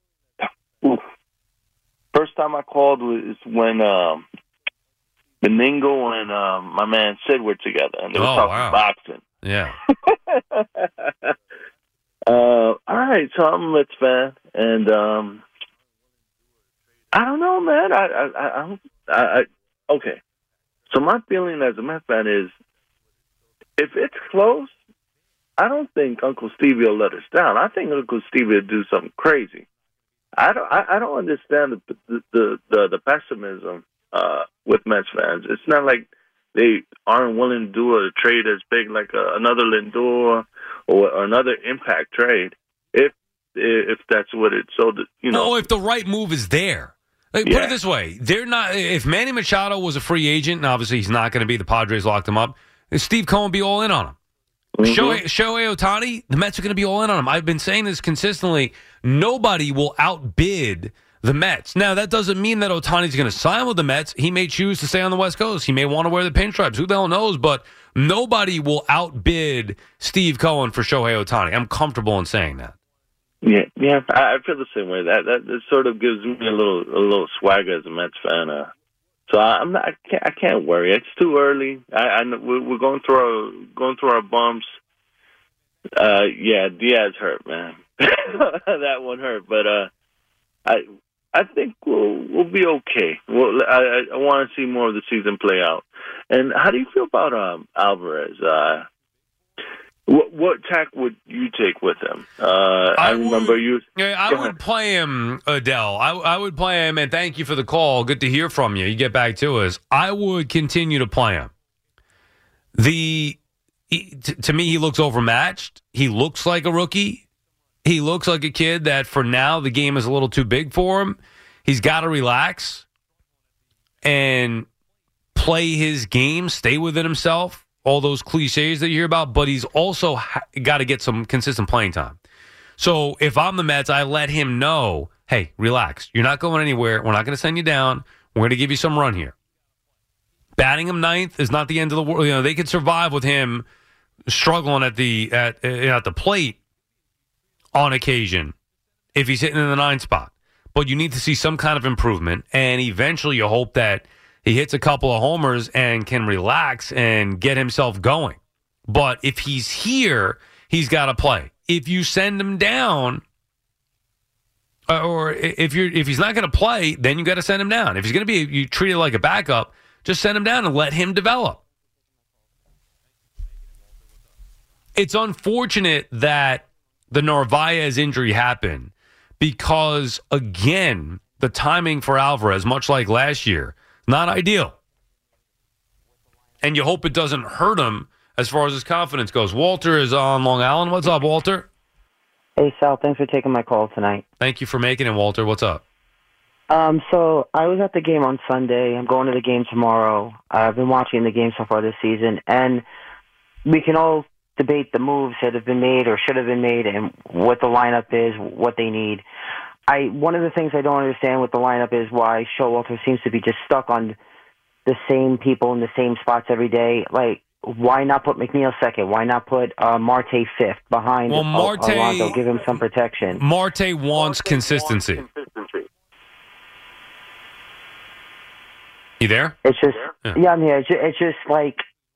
First time I called was when Beningo and my man Sid were together, and they were talking boxing. Yeah. All right, so I'm a Mets fan, and I don't know, man. Okay. So my feeling as a Mets fan is, if it's close, I don't think Uncle Stevie will let us down. I think Uncle Stevie will do something crazy. I don't understand the pessimism with Mets fans. It's not like they aren't willing to do a trade as big like another Lindor or another impact trade. If that's what it's so that, No, if the right move is there. Put it this way: they're not. If Manny Machado was a free agent, and obviously he's not going to be, the Padres locked him up, Steve Cohen would be all in on him. Mm-hmm. Shohei Ohtani, the Mets are going to be all in on him. I've been saying this consistently. Nobody will outbid the Mets. Now, that doesn't mean that Ohtani's going to sign with the Mets. He may choose to stay on the West Coast. He may want to wear the pinstripes. Who the hell knows? But nobody will outbid Steve Cohen for Shohei Ohtani. I'm comfortable in saying that. Yeah, I feel the same way. That sort of gives me a little swagger as a Mets fan. So I can't worry. It's too early. We're going through our bumps. Diaz hurt, man. That one hurt, but I think we'll be okay. I want to see more of the season play out. And how do you feel about Alvarez? What tack would you take with him? I would play him, Adele. I would play him, and thank you for the call. Good to hear from you. You get back to us. I would continue to play him. to me, he looks overmatched. He looks like a rookie. He looks like a kid that for now the game is a little too big for him. He's got to relax and play his game, stay within himself, all those cliches that you hear about, but he's also got to get some consistent playing time. So if I'm the Mets, I let him know, hey, relax. You're not going anywhere. We're not going to send you down. We're going to give you some run here. Batting him ninth is not the end of the world. You know, they could survive with him struggling at the plate on occasion if he's hitting in the 9th spot. But you need to see some kind of improvement, and eventually you hope that he hits a couple of homers and can relax and get himself going. But if he's here, he's got to play. If you send him down, or if he's not going to play, then you got to send him down. If he's going to be you treat it like a backup, just send him down and let him develop. It's unfortunate that the Narvaez injury happened because, again, the timing for Alvarez, much like last year, not ideal. And you hope it doesn't hurt him as far as his confidence goes. Walter is on Long Island. What's up, Walter? Hey, Sal. Thanks for taking my call tonight. Thank you for making it, Walter. What's up? So I was at the game on Sunday. I'm going to the game tomorrow. I've been watching the game so far this season, and we can all debate the moves that have been made or should have been made and what the lineup is, what they need. One of the things I don't understand with the lineup is why Showalter seems to be just stuck on the same people in the same spots every day. Like, why not put McNeil second? Why not put Marte fifth behind Alonso? Give him some protection. Marte wants consistency. You there? It's just yeah, I'm here. It's just like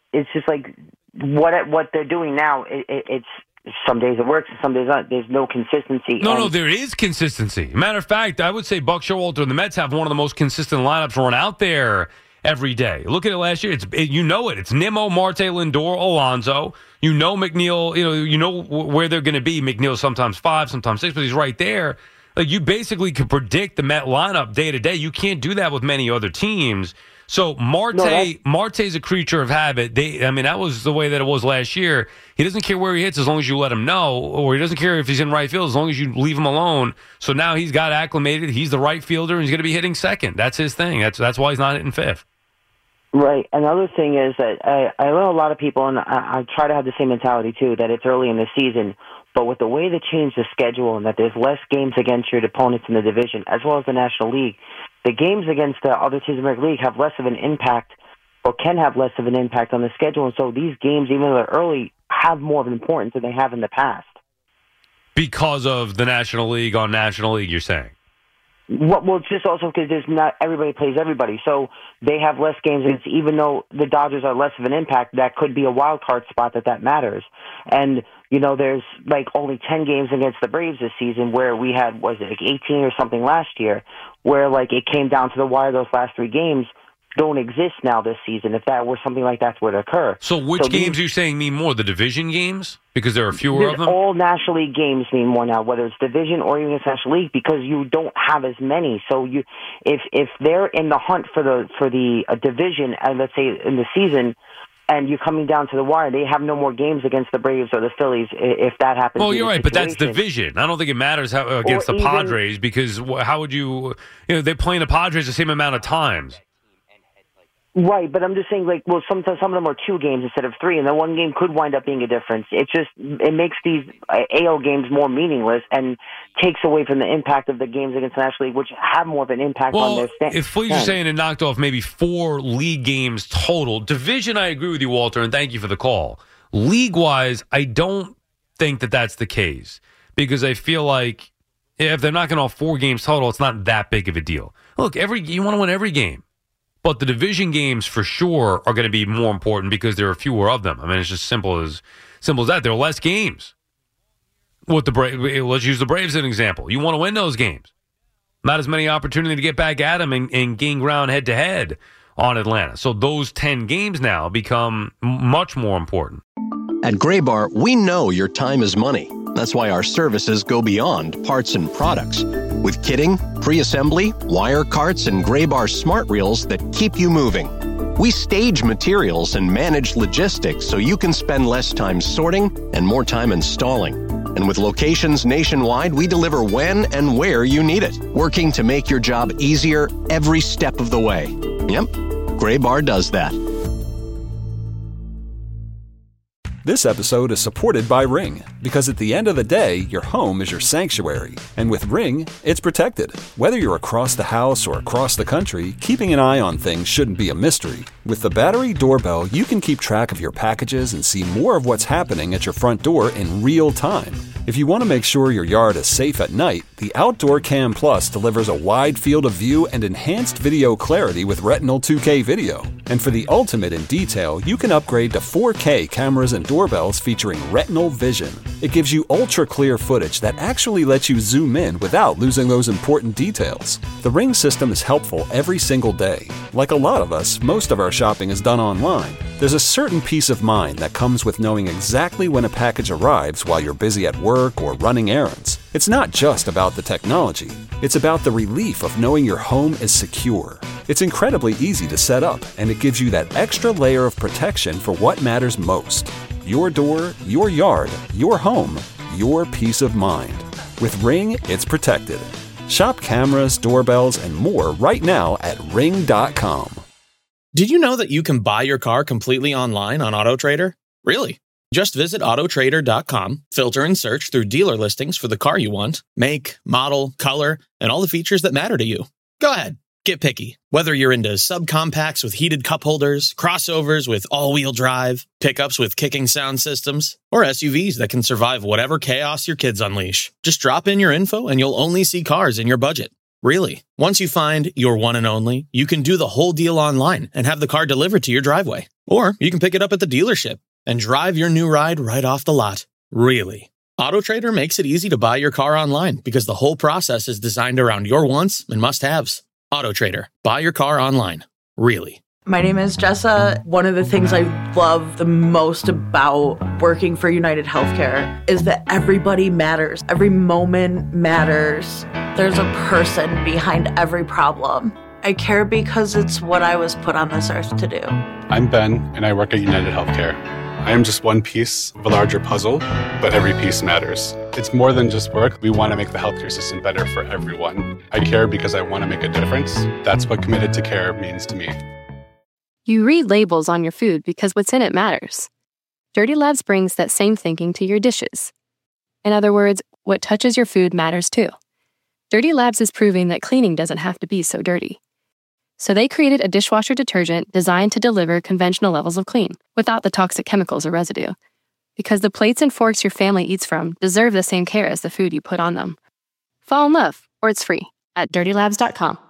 what they're doing now. It's some days it works, and some days not. There's no consistency. No, there is consistency. Matter of fact, I would say Buck Showalter and the Mets have one of the most consistent lineups run out there every day. Look at it last year. You know it. It's Nimmo, Marte, Lindor, Alonso. You know McNeil. You know where they're going to be. McNeil sometimes 5, sometimes 6, but he's right there. Like, you basically could predict the Met lineup day to day. You can't do that with many other teams. So Marte's a creature of habit. That was the way that it was last year. He doesn't care where he hits as long as you let him know, or he doesn't care if he's in right field as long as you leave him alone. So now he's got acclimated. He's the right fielder, and he's going to be hitting second. That's his thing. That's why he's not hitting fifth. Right. Another thing is that I know a lot of people, and I try to have the same mentality too, that it's early in the season. But with the way they changed the schedule and that there's less games against your opponents in the division, as well as the National League, the games against the other teams in the American League have less of an impact, or can have less of an impact on the schedule. And so these games, even though they're early, have more of an importance than they have in the past. Because of the National League on National League, you're saying? Well, it's just also because there's not everybody plays everybody, so they have less games. Even though the Dodgers are less of an impact, that could be a wild card spot that matters. And there's like only 10 games against the Braves this season, where we had 18 or something last year, where like it came down to the wire. Those last 3 games don't exist now this season. If that were something like that would occur. So which games are you saying mean more? The division games? Because there are fewer of them? All National League games mean more now, whether it's division or even National League, because you don't have as many. So if they're in the hunt for the division, and let's say in the season, and you're coming down to the wire, they have no more games against the Braves or the Phillies if that happens. Well, you're right, but that's division. I don't think it matters how against the Padres, because how would they're playing the Padres the same amount of times. Right, but I'm just saying, some of them are 2 games instead of 3, and the 1 game could wind up being a difference. It makes these AL games more meaningless and takes away from the impact of the games against the National League, which have more of an impact on their standing. If Flea's saying it knocked off maybe 4 league games total, division, I agree with you, Walter, and thank you for the call. League-wise, I don't think that that's the case, because I feel like if they're knocking off 4 games total, it's not that big of a deal. Look, you want to win every game. But the division games for sure are going to be more important because there are fewer of them. I mean, it's just simple as that. There are less games. Let's use the Braves as an example. You want to win those games. Not as many opportunity to get back at them and gain ground head-to-head on Atlanta. So those 10 games now become much more important. At Graybar, we know your time is money. That's why our services go beyond parts and products. With kitting, pre-assembly, wire carts, and Graybar smart reels that keep you moving. We stage materials and manage logistics so you can spend less time sorting and more time installing. And with locations nationwide, we deliver when and where you need it, working to make your job easier every step of the way. Yep, Graybar does that. This episode is supported by Ring, because at the end of the day, your home is your sanctuary. And with Ring, it's protected. Whether you're across the house or across the country, keeping an eye on things shouldn't be a mystery. With the Battery Doorbell, you can keep track of your packages and see more of what's happening at your front door in real time. If you want to make sure your yard is safe at night, the Outdoor Cam Plus delivers a wide field of view and enhanced video clarity with Retinal 2K video. And for the ultimate in detail, you can upgrade to 4K cameras and doorbells featuring Retinal Vision. It gives you ultra-clear footage that actually lets you zoom in without losing those important details. The Ring system is helpful every single day. Like a lot of us, most of our shopping is done online. There's a certain peace of mind that comes with knowing exactly when a package arrives while you're busy at work or running errands. It's not just about the technology. It's about the relief of knowing your home is secure. It's incredibly easy to set up, and it gives you that extra layer of protection for what matters most. Your door, your yard, your home, your peace of mind. With Ring, it's protected. Shop cameras, doorbells, and more right now at Ring.com. Did you know that you can buy your car completely online on AutoTrader? Really? Just visit autotrader.com, filter and search through dealer listings for the car you want, make, model, color, and all the features that matter to you. Go ahead, get picky. Whether you're into subcompacts with heated cup holders, crossovers with all-wheel drive, pickups with kicking sound systems, or SUVs that can survive whatever chaos your kids unleash. Just drop in your info and you'll only see cars in your budget. Really. Once you find your one and only, you can do the whole deal online and have the car delivered to your driveway. Or you can pick it up at the dealership and drive your new ride right off the lot. Really. AutoTrader makes it easy to buy your car online because the whole process is designed around your wants and must-haves. AutoTrader. Buy your car online. Really. My name is Jessa. One of the things I love the most about working for United Healthcare is that everybody matters. Every moment matters. There's a person behind every problem. I care because it's what I was put on this earth to do. I'm Ben, and I work at United Healthcare. I am just one piece of a larger puzzle, but every piece matters. It's more than just work. We want to make the healthcare system better for everyone. I care because I want to make a difference. That's what committed to care means to me. You read labels on your food because what's in it matters. Dirty Labs brings that same thinking to your dishes. In other words, what touches your food matters too. Dirty Labs is proving that cleaning doesn't have to be so dirty. So they created a dishwasher detergent designed to deliver conventional levels of clean without the toxic chemicals or residue. Because the plates and forks your family eats from deserve the same care as the food you put on them. Fall in love, or it's free at dirtylabs.com.